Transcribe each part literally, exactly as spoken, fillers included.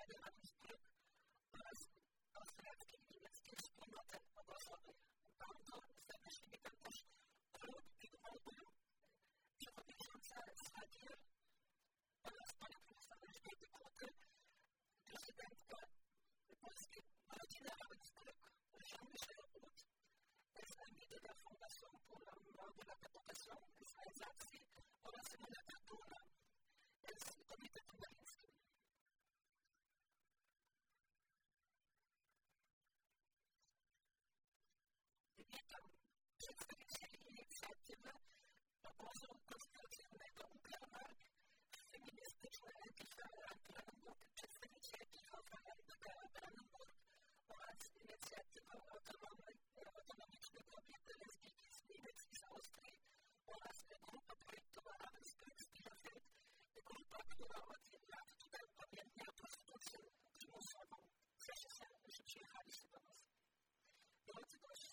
Federalny Struk oraz austriackiej i niemieckiej wspólnoty obozowej. Bardzo serdecznie witam też Ruth Wigwaldę, przewodnicząca Swagier oraz panią profesor Elżbietę Kuty, prezydentka Polskiej Rodziny Rady Struk, Jean-Michel Hut, de la Fondation pour la Mémoire de la Propagation des Alsacie oraz Renata Duna z Komitetu Berlińskim. Witam przedstawicieli inicjatywy obozu konstytucyjnego Uckermark, feministyczne Antifa Brandenburg, przedstawicieli Hoffmann-Becker Brandenburg oraz inicjatywę autonomicznej kobiety lesbijki z Niemiec i z Austrii oraz grupa projektowa Ravensburg Bielefeld, grupa, która od lat tutaj upamiętnia prostytucję przymusową. Cieszę się, że przyjechaliście do nas. Drodzy goście,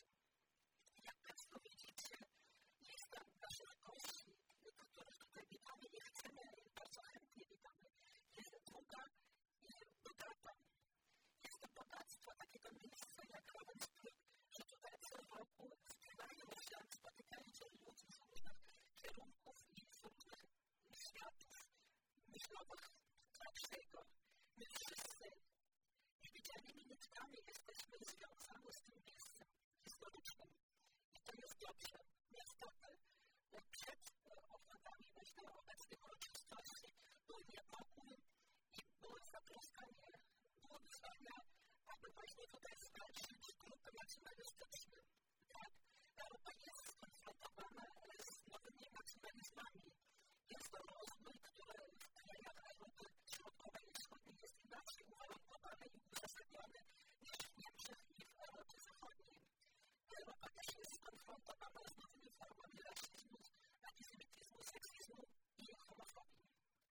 jak Państwo widzicie, lista naszych gości, których tutaj witamy i chcemy, bardzo chętnie witamy, jest długa i bogata. Jest to bogactwo takiego miejsca jak Ravensburg, że tutaj co roku spływają się, spotykają się ludzie z różnych kierunków i z różnych światów myślowych Tarskiego. My wszyscy niewidzialnymi nitkami jesteśmy związani z tym miejscem historycznym. I to jest dobrze. Niestety przed obchodami, myślę, obecnych uroczystości był niepokój i było zatroskanie, było wyzwania, aby właśnie tutaj zwalczyć grupy nacjonalistyczne. Tak, Europa jest skonfrontowana z nowymi nacjonalizmami. Jest to rozwój, który w krajach Europy Środkowej i Wschodniej jest inaczej uwarunkowany i uzasadniony niż w Niemczech i w Europie Zachodniej. Europa też jest skonfrontowana z nowymi formami rasizmu, antysemityzmu, seksizmu i homofobii.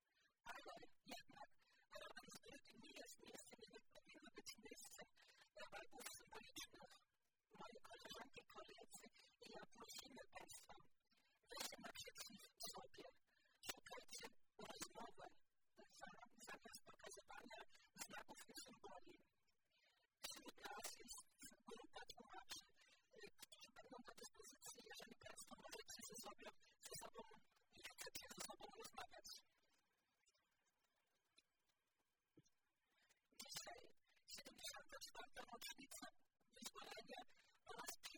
Ale jednak Ravensburg nie jest miejscem, nie powinno być miejscem walków symbolicznych. Moje koleżanki, koledzy i ja prosimy Państwa, weźcie naprzeciw sobie, szukajcie rozmowy zamiast pokazywania znaków i symboli. Wśród nas jest grupa tłumaczy, którzy będą na dyspozycji, jeżeli Państwo możecie ze sobą, ze sobą i chcecie ze sobą rozmawiać. Dzisiaj siedemdziesiąta czwarta rocznica wyzwolenia oraz